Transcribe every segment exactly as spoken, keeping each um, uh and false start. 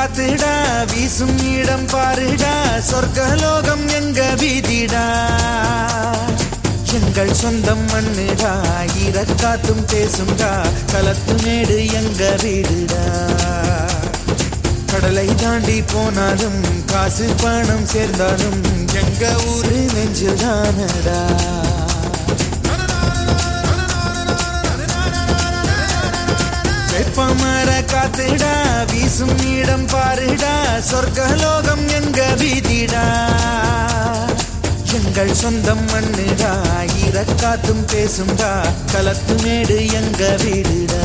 காத்துடா வீசும் இடம் பாருடா சொர்க்கலோகம் எங்க வீதிடா எங்கள் சொந்தம் மண்ணுடா ஈரக்காத்தும் பேசும்டா களத்து மேடு எங்க வீடுடா கடலை தாண்டி போனாலும் காசு பணம் சேர்ந்தாலும் எங்க ஊரு நெஞ்சுதானடா வெப்பமர காத்துடா வீசும் இடம் பாருடா சொர்க்கலோகம் எங்க வீதிடா எங்கள் சொந்தம் மண்ணுடா ஈரக்காத்தும் பேசும்டா களத்து மேடு எங்க வீடுடா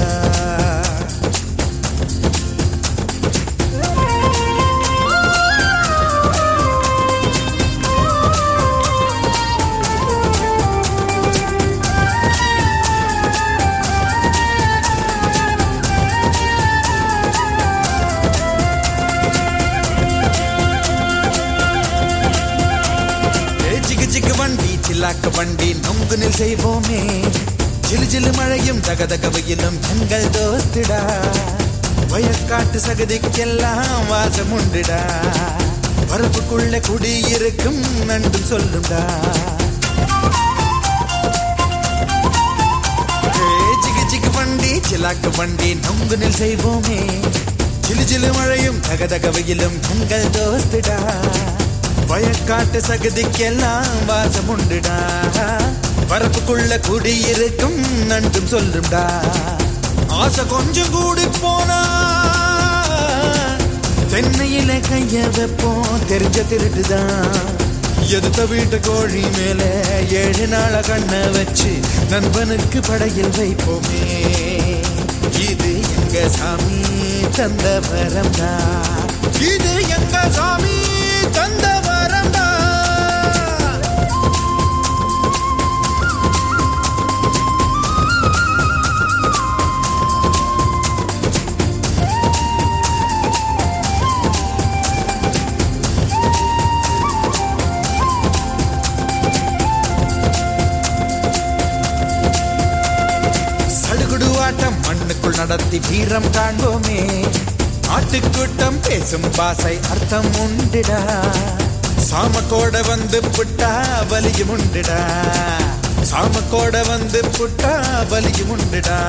வண்டி சில்லாக்க வண்டி நொங்குனில் செய்வோமே ஜிலு ஜிலு மழையும் தகதக வெயிலும் எங்கள் தோஸ்திடா வயக்காட்டு சகதிக்கெல்லாம் வாசம் உண்டுடா வரப்புக்குள்ள குடியிருக்கும் நண்டும் சொல்லுண்டா ஜிகு ஜிகு வண்டி சில்லாக்க வண்டி நொங்குனில் செய்வோமே ஜிலு ஜிலு மழையும் தகதக வெயிலும் எங்கள் தோஸ்திடா வயக்காட்டு சகதிக்கெல்லாம் வாசம் உண்டுடா வரப்புக்குள்ள குடியிருக்கும் நண்டும் சொல்லும்டா ஆசை கொஞ்சம் கூடி போனா தென்னையில கைய வைப்போம் தெரிஞ்ச திருட்டுதான் எதுத்த வீட்டு கோழி மேல ஏழு நாள கண்ண வச்சு நண்பனுக்கு படையில் வைப்போமே இது எங்க சாமி தந்த வரம்டா இது எங்க சாமி தந்த வரம்டா சடுகுடு ஆட்டம் மண்ணுக்குள் நடத்தி வீரம் காண்போமே ஆட்டுக்கூட்டம் பேசும் பாசை அர்த்தம் உண்டுடா சாமக்கோட வந்து புட்டா வலியும் உண்டுடா சாமக்கோட வந்து புட்டா வலியும் உண்டுடா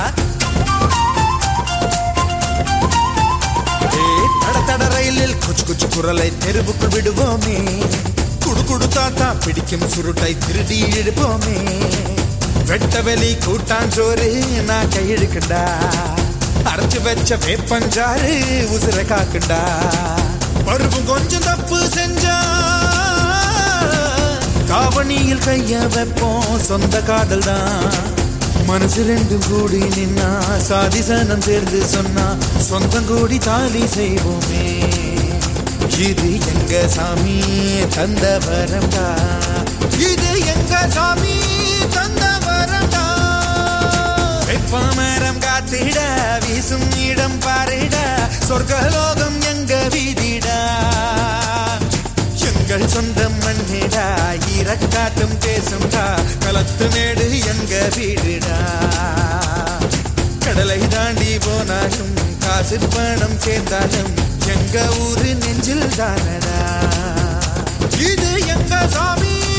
தட தட ரயிலில் குச்சு குச்சு குரலை தெருவுக்குள் விடுவோமே குடு குடு தாத்தா பிடிக்கும் சுருட்டை திருடி இழுப்போமே வெட்ட வெளி கூட்டாஞ்சோறு நான் கையெழுக்குண்டா அரைச்சு வச்ச வேப்பஞ்சாறு உசுர காக்குண்டா பருவம் கொஞ்சம் தப்பு செஞ்சா காவணியில் கைய வைப்போம் சொந்த காதல் தான் மனசு ரெண்டும் கூடி நின்னா சாதி சனம் சேர்ந்து சொன்னா சொந்தம் கூடி தாலி செய்வோமே இது எங்க சாமி தந்த வரம்டா இது எங்க சாமி தந்த வரம்டா வெப்பமரம் காத்திடா வீசும் இடம் பாருடா சொர்க்கலோகம் எங்க வீதிடா எங்கள் சொந்தம் மண்ணிடா ஈரக்காட்டும் பேசும்டா களத்து மேடு எங்க வீடுடா கடலை தாண்டி போனாலும் காசு பணம் சேர்ந்தாலும் எங்க ஊரு நெஞ்சில் தானடா இது எங்க சாமி